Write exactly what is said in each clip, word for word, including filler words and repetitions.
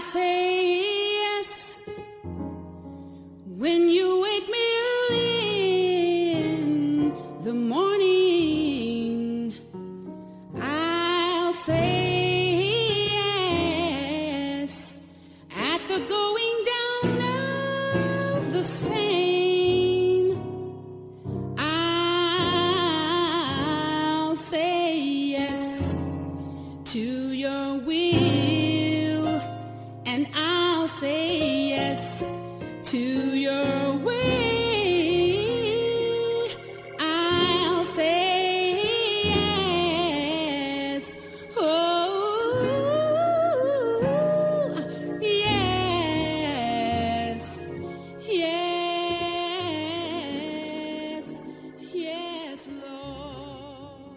say yes when you wake me early in the morning. I'll say yes at the going down of the same. I'll say yes to your will, and I'll say yes to your way. I'll say yes. Oh, yes. Yes. Yes, Lord.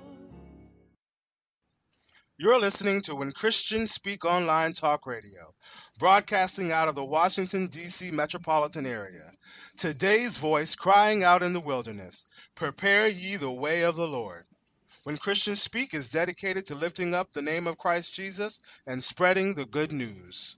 You're listening to When Christians Speak Online Talk Radio, broadcasting out of the Washington, D C metropolitan area. Today's voice crying out in the wilderness, prepare ye the way of the Lord. When Christians Speak is dedicated to lifting up the name of Christ Jesus and spreading the good news.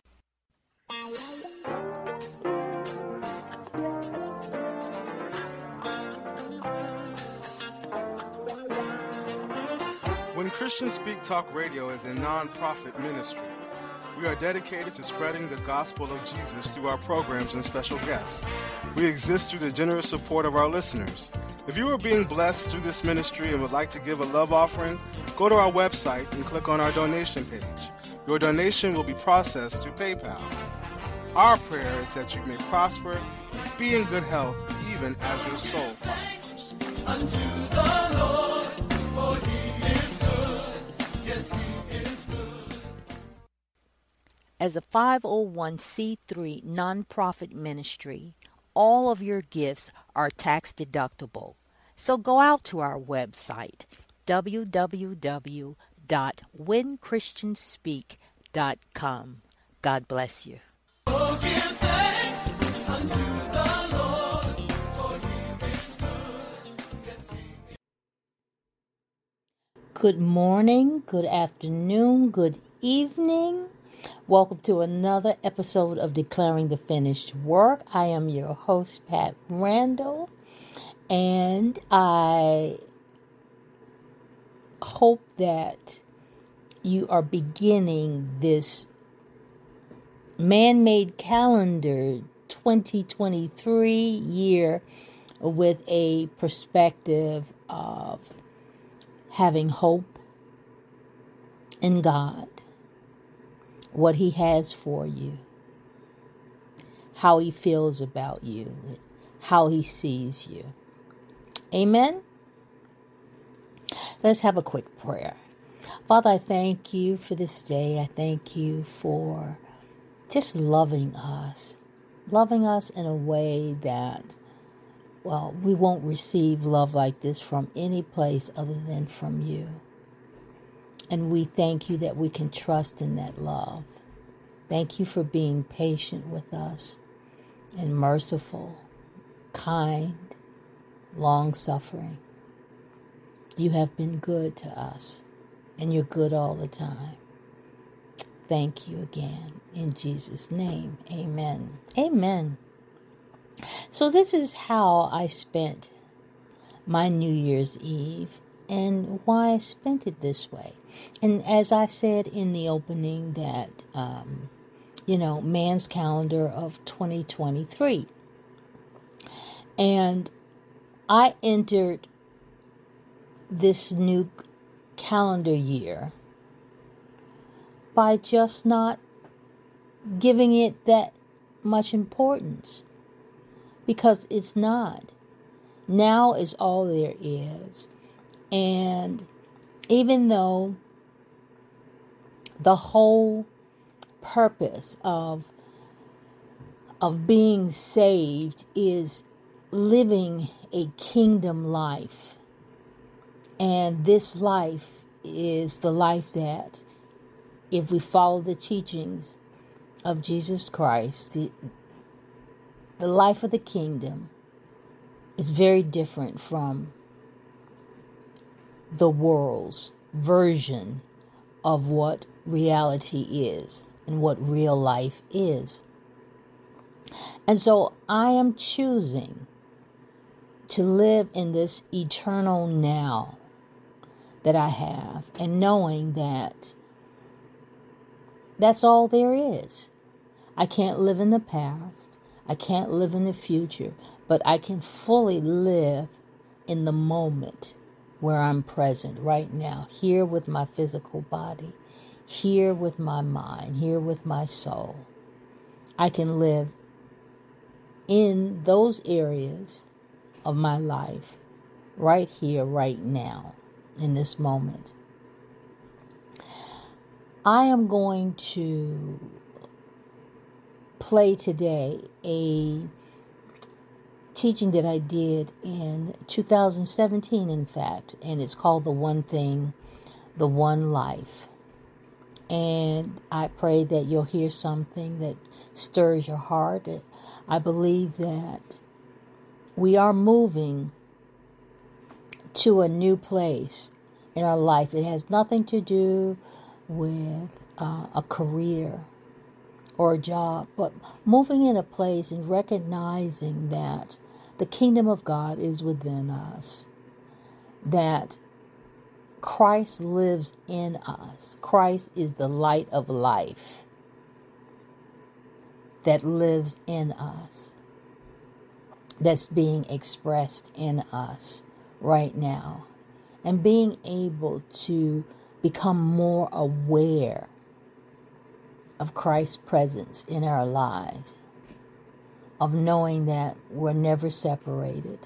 When Christians Speak Talk Radio is a non-profit ministry. We are dedicated to spreading the gospel of Jesus through our programs and special guests. We exist through the generous support of our listeners. If you are being blessed through this ministry and would like to give a love offering, go to our website and click on our donation page. Your donation will be processed through PayPal. Our prayer is that you may prosper, be in good health, even as your soul prospers. Unto the Lord, for he is good. Yes, he is good. As a five oh one c three nonprofit ministry, all of your gifts are tax deductible. So go out to our website, w w w dot when christians speak dot com. God bless you. Oh, give thanks unto the Lord, for he is good. Yes, he is. Good morning, good afternoon, good evening. Welcome to another episode of Declaring the Finished Work. I am your host, Pat Randall, and I hope that you are beginning this man-made calendar twenty twenty-three year with a perspective of having hope in God, what he has for you, how he feels about you, how he sees you. Amen? Let's have a quick prayer. Father, I thank you for this day. I thank you for just loving us, loving us in a way that, well, we won't receive love like this from any place other than from you. And we thank you that we can trust in that love. Thank you for being patient with us and merciful, kind, long-suffering. You have been good to us, and you're good all the time. Thank you again. In Jesus' name, amen. Amen. So this is how I spent my New Year's Eve and why I spent it this way. And as I said in the opening that, um, you know, man's calendar of twenty twenty-three. And I entered this new calendar year by just not giving it that much importance, because it's not. Now is all there is. And even though the whole purpose of of being saved is living a kingdom life, and this life is the life that, if we follow the teachings of Jesus Christ, the, the life of the kingdom is very different from the world's version of what reality is. and what real life is. And so I am choosing to live in this eternal now that I have, and knowing that that's all there is. I can't live in the past. I can't live in the future, but I can fully live in the moment where I'm present right now, here with my physical body, here with my mind, here with my soul. I can live in those areas of my life right here, right now, in this moment. I am going to play today a teaching that I did in two thousand seventeen, in fact, and it's called The One Thing, The One Life. And I pray that you'll hear something that stirs your heart. I believe that we are moving to a new place in our life. It has nothing to do with uh, a career or a job, but moving in a place and recognizing that the kingdom of God is within us, that Christ lives in us. Christ is the light of life that lives in us, that's being expressed in us right now, and being able to become more aware of Christ's presence in our lives, of knowing that we're never separated,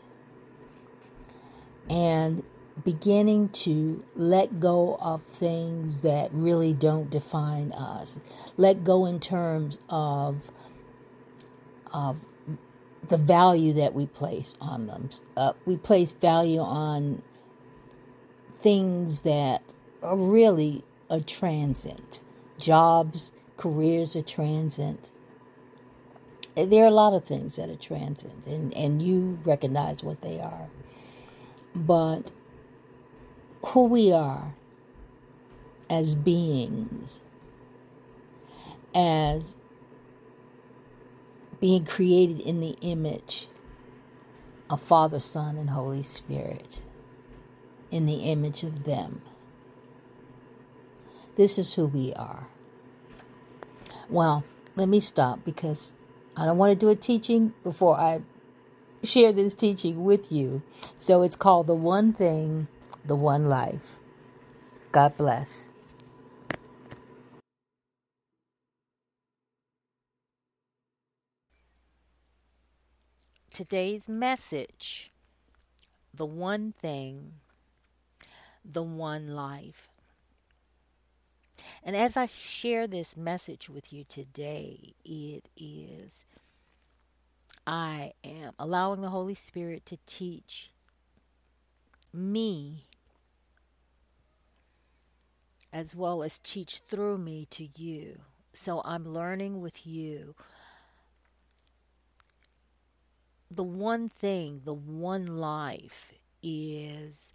and beginning to let go of things that really don't define us. Let go in terms of of the value that we place on them. Uh, we place value on things that are really a transient. Jobs, careers are transient. There are a lot of things that are transient, and, and you recognize what they are. But who we are as beings, as being created in the image of Father, Son, and Holy Spirit, in the image of them. This is who we are. Well, let me stop because I don't want to do a teaching before I share this teaching with you. So it's called The One Thing, The One Life. God bless. Today's message, the one thing, the one life. And as I share this message with you today, it is, I am allowing the Holy Spirit to teach me as well as teach through me to you. So I'm learning with you. The one thing, the one life is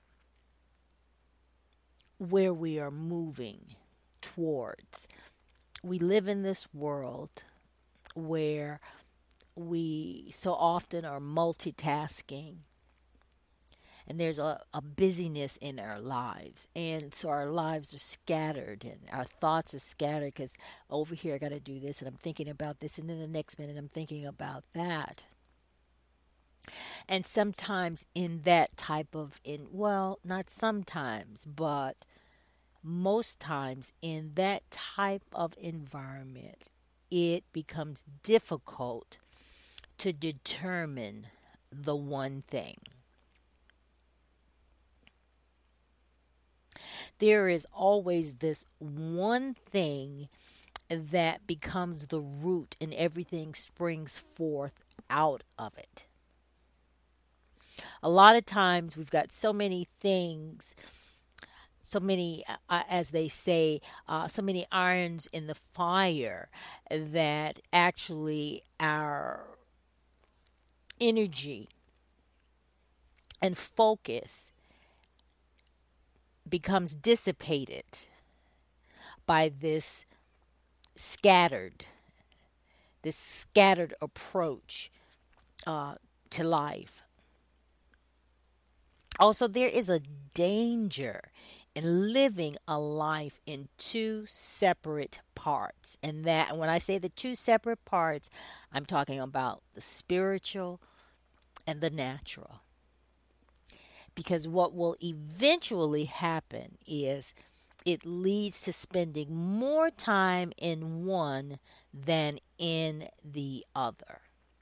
where we are moving towards. We live in this world where we so often are multitasking, and there's a, a busyness in our lives, and so our lives are scattered and our thoughts are scattered because over here I got to do this and I'm thinking about this, and then the next minute I'm thinking about that. And sometimes in that type of, in well, not sometimes, but most times in that type of environment, it becomes difficult to determine the one thing. There is always this one thing that becomes the root, and everything springs forth out of it. A lot of times we've got so many things, so many, uh, as they say, uh, so many irons in the fire that actually our energy and focus becomes dissipated by this scattered, this scattered approach uh, to life. Also, there is a danger in living a life in two separate parts. And that, when I say the two separate parts, I'm talking about the spiritual and the natural. Because what will eventually happen is it leads to spending more time in one than in the other.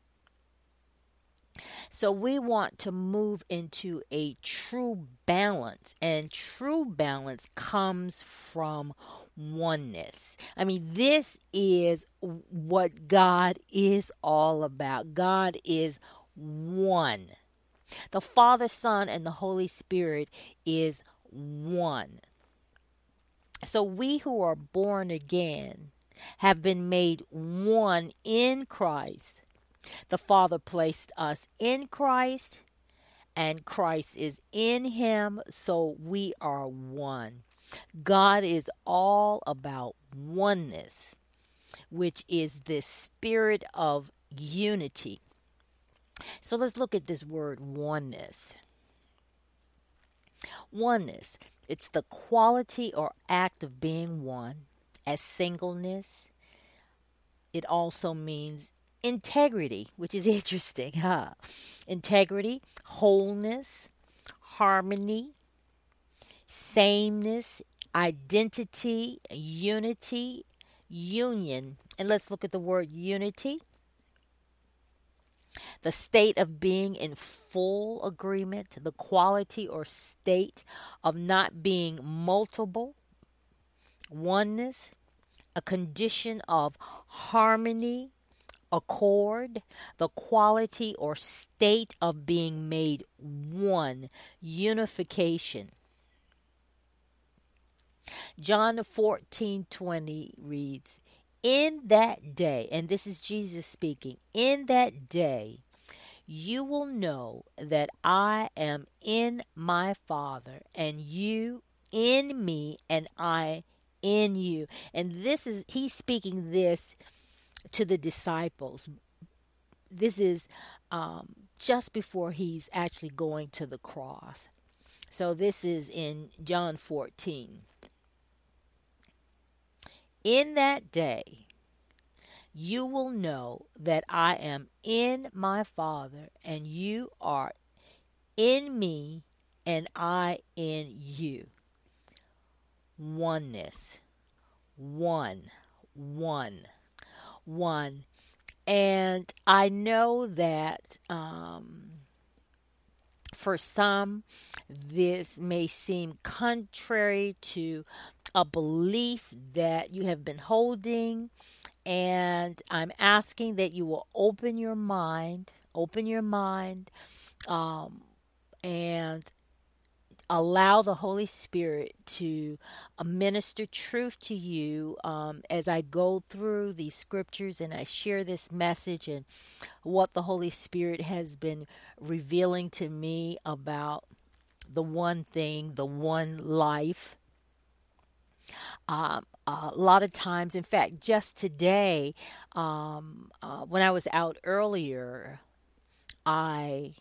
So we want to move into a true balance, and true balance comes from oneness. I mean, this is what God is all about. God is one. The Father, Son, and the Holy Spirit is one. So we who are born again have been made one in Christ. The Father placed us in Christ, and Christ is in him, so we are one. God is all about oneness, which is the spirit of unity. So let's look at this word oneness. Oneness, it's the quality or act of being one. As singleness, it also means integrity, which is interesting, huh? Integrity, wholeness, harmony, sameness, identity, unity, union. And let's look at the word unity. The state of being in full agreement, the quality or state of not being multiple, oneness, a condition of harmony, accord, the quality or state of being made one, unification. John fourteen twenty reads, in that day, and this is Jesus speaking, in that day you will know that I am in my Father, and you in me, and I in you. And this is, he's speaking this to the disciples. This is um, just before he's actually going to the cross. So this is in John fourteen. In that day, you will know that I am in my Father, and you are in me, and I in you. Oneness. One. One. One. And I know that um, for some, this may seem contrary to a belief that you have been holding, and I'm asking that you will open your mind, open your mind, um, and allow the Holy Spirit to uh, minister truth to you um, as I go through these scriptures and I share this message and what the Holy Spirit has been revealing to me about the one thing, the one life. Um, a lot of times, in fact, just today, um, uh, when I was out earlier, I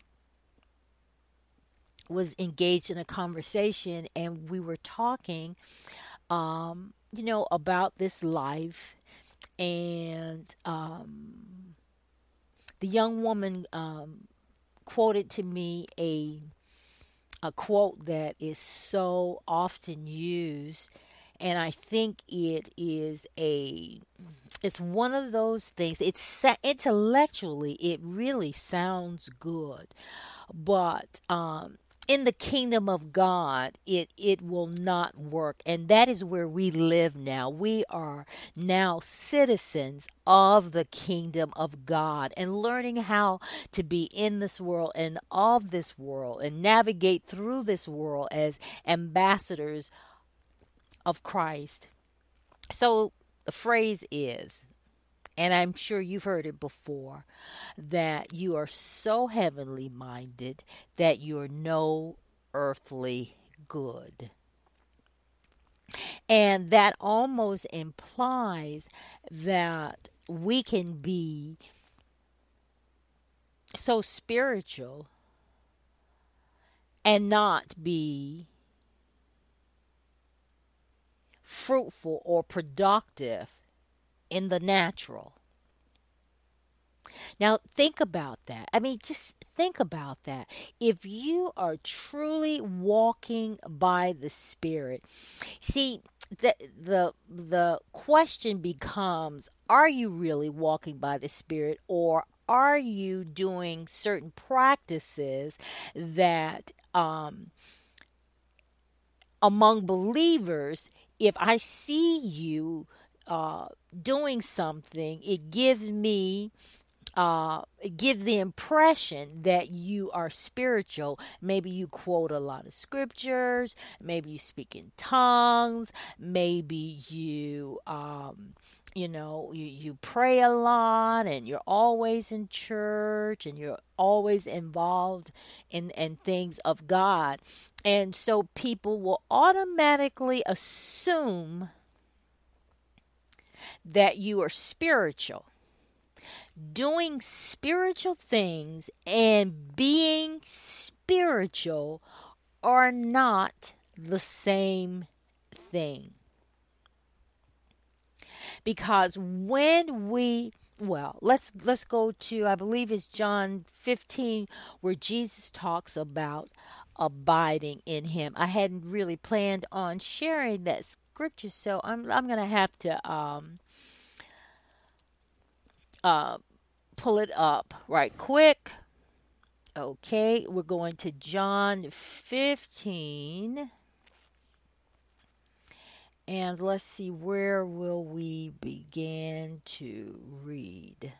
was engaged in a conversation, and we were talking, um, you know, about this life. And um, the young woman um, quoted to me a a quote that is so often used, and I think it is a it's one of those things. It's intellectually, it really sounds good, but um, in the kingdom of God, it it will not work. And that is where we live now. We are now citizens of the kingdom of God, and learning how to be in this world and of this world and navigate through this world as ambassadors of Christ. So the phrase is, and I'm sure you've heard it before, that you are so heavenly minded that you're no earthly good. And that almost implies that we can be so spiritual and not be fruitful or productive in the natural. Now, think about that. I mean, just think about that. If you are truly walking by the Spirit, see, the the the question becomes, are you really walking by the Spirit, or are you doing certain practices that um, among believers, if I see you uh, doing something, it gives me uh, it gives the impression that you are spiritual. Maybe you quote a lot of scriptures. Maybe you speak in tongues. Maybe you, um, you know, you, you pray a lot and you're always in church and you're always involved in, in things of God. And so people will automatically assume that you are spiritual. Doing spiritual things and being spiritual are not the same thing. Because when we well, let's let's go to, I believe it's John fifteen, where Jesus talks about abiding in him. I hadn't really planned on sharing that scripture, so I'm I'm going to have to um uh pull it up right quick. Okay, we're going to John fifteen. And let's see, where will we begin to read?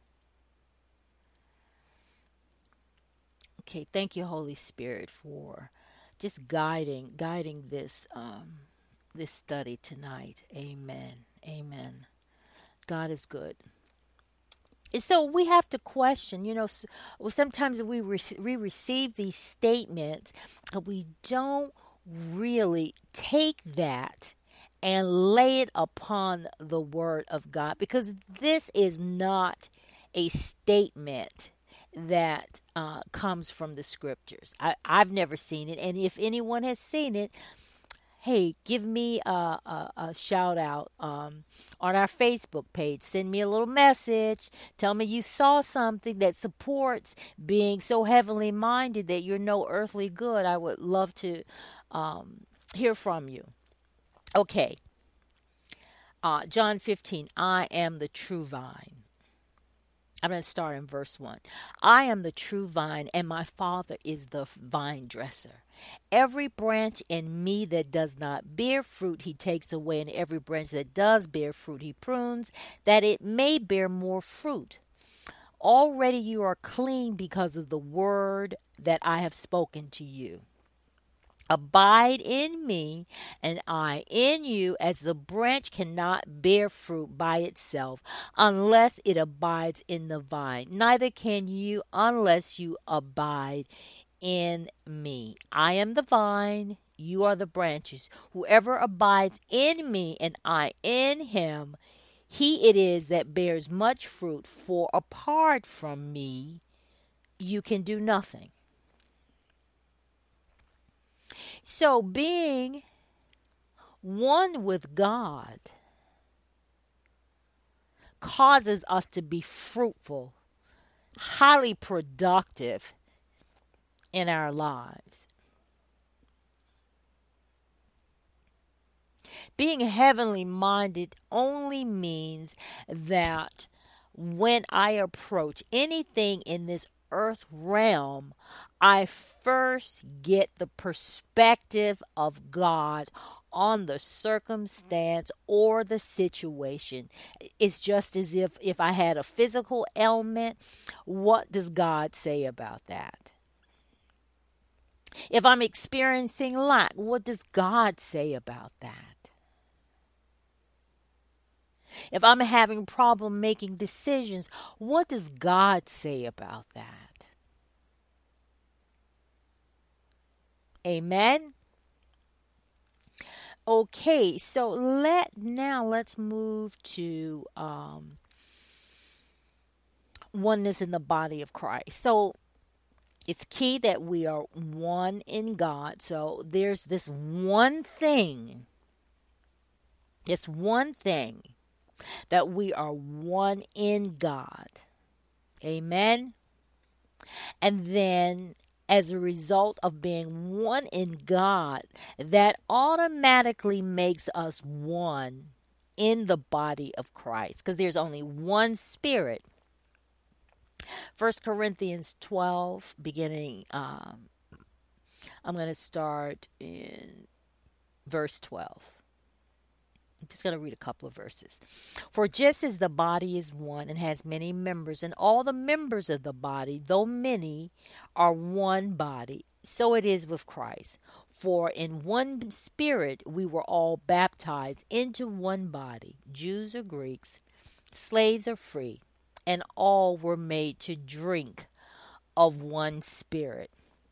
Okay, thank you, Holy Spirit, for just guiding guiding this um this study tonight. Amen. Amen. God is good. So we have to question, you know, sometimes we, re- we receive these statements, and we don't really take that and lay it upon the Word of God, because this is not a statement that uh, comes from the Scriptures. I, I've never seen it, and if anyone has seen it, hey, give me a, a, a shout out um, on our Facebook page. Send me a little message. Tell me you saw something that supports being so heavenly minded that you're no earthly good. I would love to um, hear from you. Okay. Uh, John fifteen, I am the true vine. I'm going to start in verse one. I am the true vine, and my Father is the vine dresser. Every branch in me that does not bear fruit, he takes away, and every branch that does bear fruit, he prunes, that it may bear more fruit. Already you are clean because of the word that I have spoken to you. Abide in me, and I in you, as the branch cannot bear fruit by itself unless it abides in the vine. Neither can you unless you abide in me. I am the vine, you are the branches. Whoever abides in me and I in him, he it is that bears much fruit, for apart from me, you can do nothing. So being one with God causes us to be fruitful, highly productive in our lives. Being heavenly minded only means that when I approach anything in this earth realm, I first get the perspective of God on the circumstance or the situation. It's just as if if I had a physical ailment, what does God say about that? If I'm experiencing lack, what does God say about that? If I'm having problem making decisions, what does God say about that? Amen. Okay, so let now let's move to um, oneness in the body of Christ. So it's key that we are one in God. So there's this one thing, this one thing that we are one in God. Amen. And then as a result of being one in God, that automatically makes us one in the body of Christ, because there's only one spirit. First Corinthians twelve, beginning, um, I'm going to start in verse twelve. I'm just going to read a couple of verses. For just as the body is one and has many members, and all the members of the body, though many, are one body, so it is with Christ. For in one spirit we were all baptized into one body, Jews or Greeks, slaves or free, and all were made to drink of one spirit.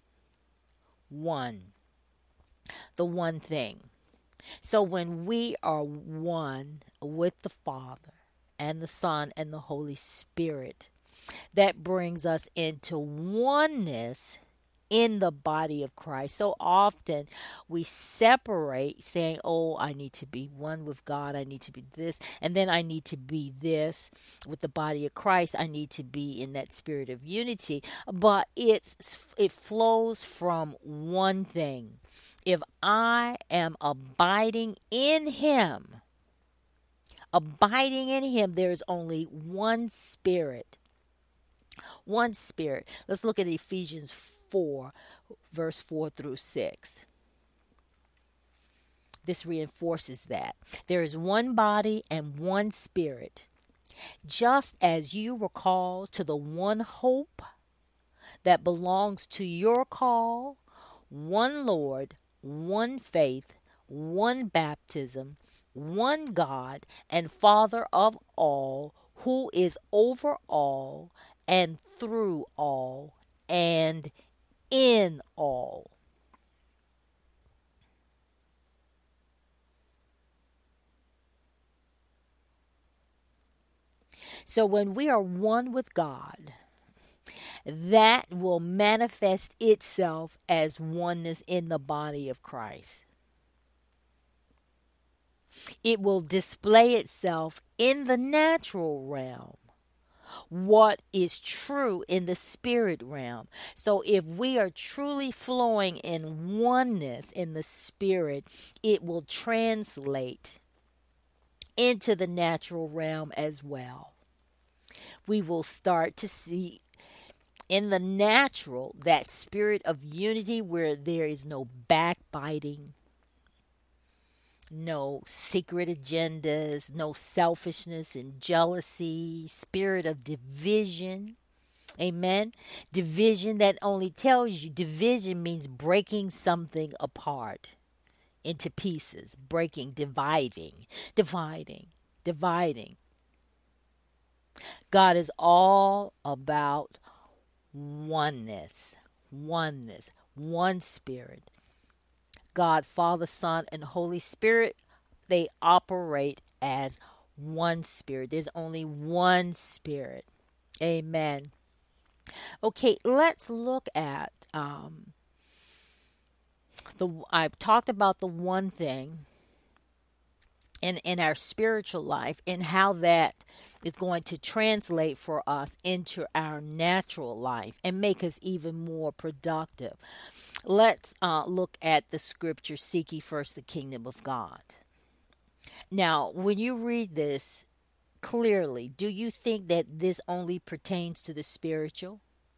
One. The one thing. So when we are one with the Father and the Son and the Holy Spirit, that brings us into oneness in the body of Christ. So often we separate, saying, oh, I need to be one with God, I need to be this, and then I need to be this with the body of Christ. I need to be in that spirit of unity. But it's it flows from one thing. If I am abiding in Him, abiding in Him, there is only one Spirit. One Spirit. Let's look at Ephesians four, verse four through six. This reinforces that. There is one body and one Spirit. Just as you were called to the one hope that belongs to your call, one Lord, one faith, one baptism, one God and Father of all, who is over all and through all and in all. So when we are one with God, that will manifest itself as oneness in the body of Christ. It will display itself in the natural realm, what is true in the spirit realm. So if we are truly flowing in oneness in the spirit, it will translate into the natural realm as well. We will start to see in the natural that spirit of unity where there is no backbiting, no secret agendas, no selfishness and jealousy, spirit of division. Amen. Division that only tells you, division means breaking something apart into pieces, breaking, dividing, dividing, dividing. God is all about oneness, oneness, one spirit. God, Father, Son, and Holy Spirit, they operate as one spirit. There's only one spirit. Amen. Okay, let's look at um, the. I've talked about the one thing in in our spiritual life and how that is going to translate for us into our natural life and make us even more productive. Let's uh, look at the scripture, seek ye first the kingdom of God. Now, when you read this clearly, do you think that this only pertains to the spiritual?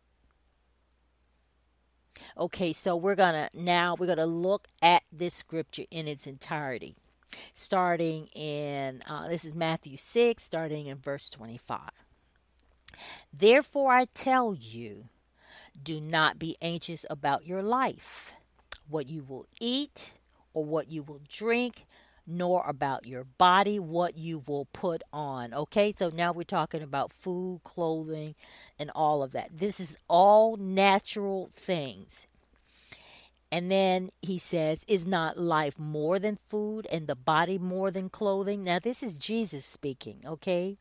Okay, so we're going to now we're going to look at this scripture in its entirety. Starting in, uh, this is Matthew six, starting in verse twenty-five. Therefore I tell you, do not be anxious about your life, what you will eat or what you will drink, nor about your body, what you will put on. Okay, so now we're talking about food, clothing, and all of that. This is all natural things. And then he says, is not life more than food and the body more than clothing? Now, this is Jesus speaking, okay?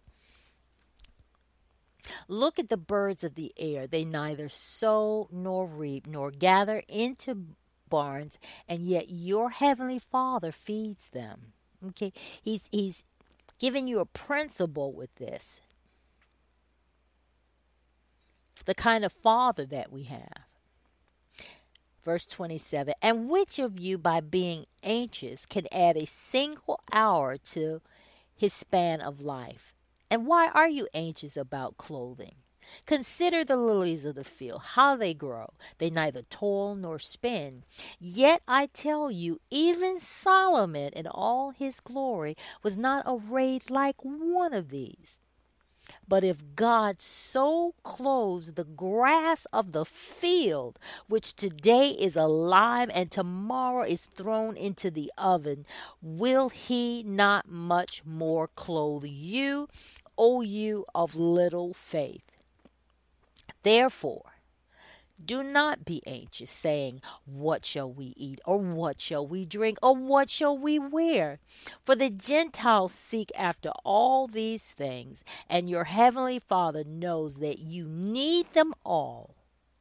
Look at the birds of the air. They neither sow nor reap nor gather into barns, and yet your heavenly Father feeds them. Okay? He's he's giving you a principle with this. The kind of Father that we have. Verse twenty-seven, and which of you by being anxious can add a single hour to his span of life? And why are you anxious about clothing? Consider the lilies of the field, how they grow. They neither toil nor spin. Yet I tell you, even Solomon in all his glory was not arrayed like one of these. But if God so clothes the grass of the field, which today is alive and tomorrow is thrown into the oven, will he not much more clothe you, O you of little faith? Therefore, do not be anxious, saying, what shall we eat, or what shall we drink, or what shall we wear? For the Gentiles seek after all these things, and your heavenly Father knows that you need them all.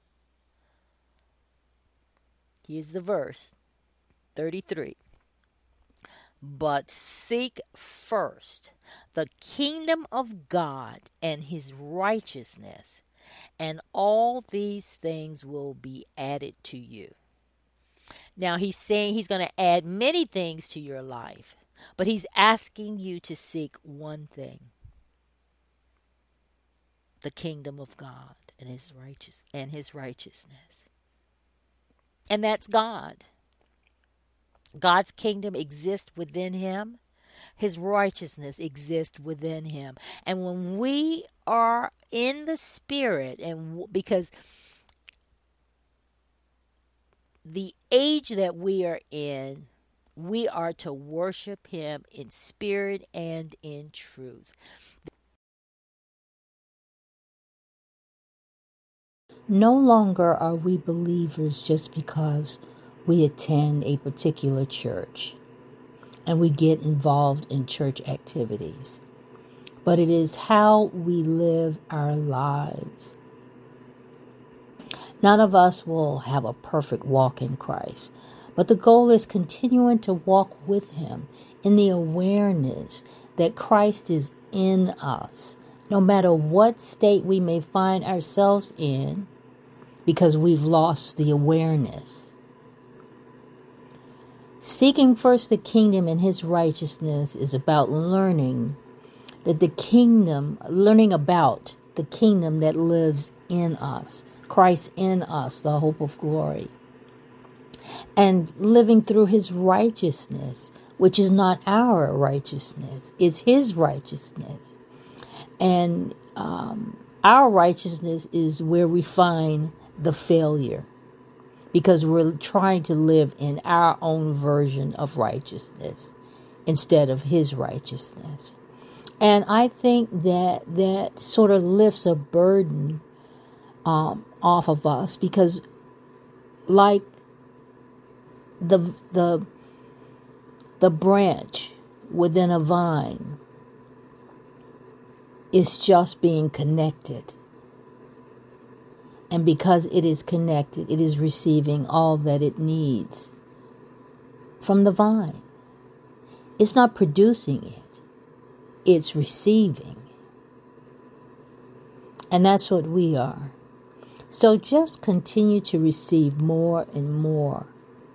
Here's the verse, thirty-three. But seek first the kingdom of God and his righteousness, and all these things will be added to you. Now, he's saying he's going to add many things to your life, but he's asking you to seek one thing: the kingdom of God and his righteous and his righteousness. And that's God. God's kingdom exists within him. His righteousness exists within him. And when we are in the Spirit, and because the age that we are in, we are to worship him in spirit and in truth. No longer are we believers just because we attend a particular church and we get involved in church activities, but it is how we live our lives. None of us will have a perfect walk in Christ, but the goal is continuing to walk with him in the awareness that Christ is in us, no matter what state we may find ourselves in, because we've lost the awareness. Seeking first the kingdom and his righteousness is about learning that the kingdom, learning about the kingdom that lives in us, Christ in us, the hope of glory, and living through his righteousness, which is not our righteousness, it's his righteousness. And um, our righteousness is where we find the failure, because we're trying to live in our own version of righteousness instead of his righteousness. And I think that that sort of lifts a burden um, off of us, because like the the the branch within a vine is just being connected. And because it is connected, it is receiving all that it needs from the vine. It's not producing it. It's receiving. And that's what we are. So just continue to receive more and more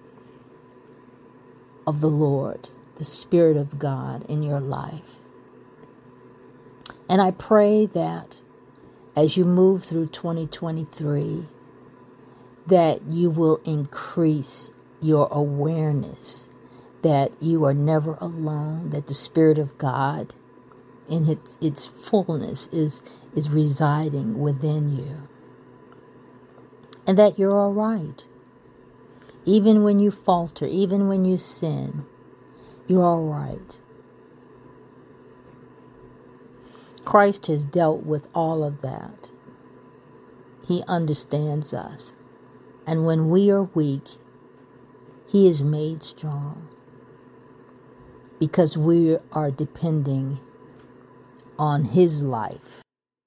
of the Lord, the Spirit of God in your life. And I pray that as you move through twenty twenty-three, that you will increase your awareness that you are never alone, that the Spirit of God in its, its fullness is, is residing within you, and that you're all right. Even when you falter, even when you sin, you're all right. Christ has dealt with all of that. He understands us. And when we are weak, He is made strong because we are depending on His life,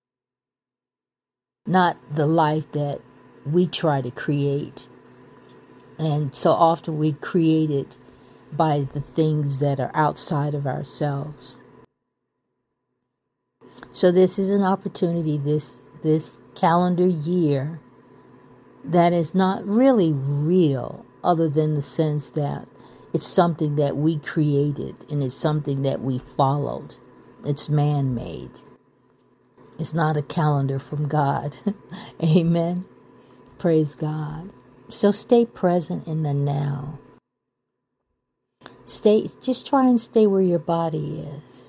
not the life that we try to create. And so often we create it by the things that are outside of ourselves. So this is an opportunity this this calendar year that is not really real, other than the sense that it's something that we created and it's something that we followed. It's man-made. It's not a calendar from God. Amen. Praise God. So stay present in the now. Stay, just try and stay where your body is.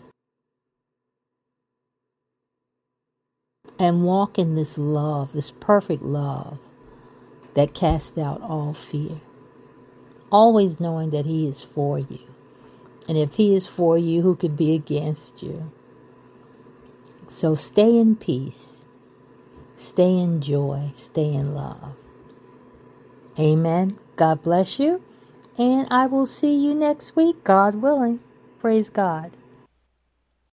And walk in this love, this perfect love that casts out all fear. Always knowing that He is for you. And if He is for you, who could be against you? So stay in peace. Stay in joy. Stay in love. Amen. God bless you. And I will see you next week, God willing. Praise God.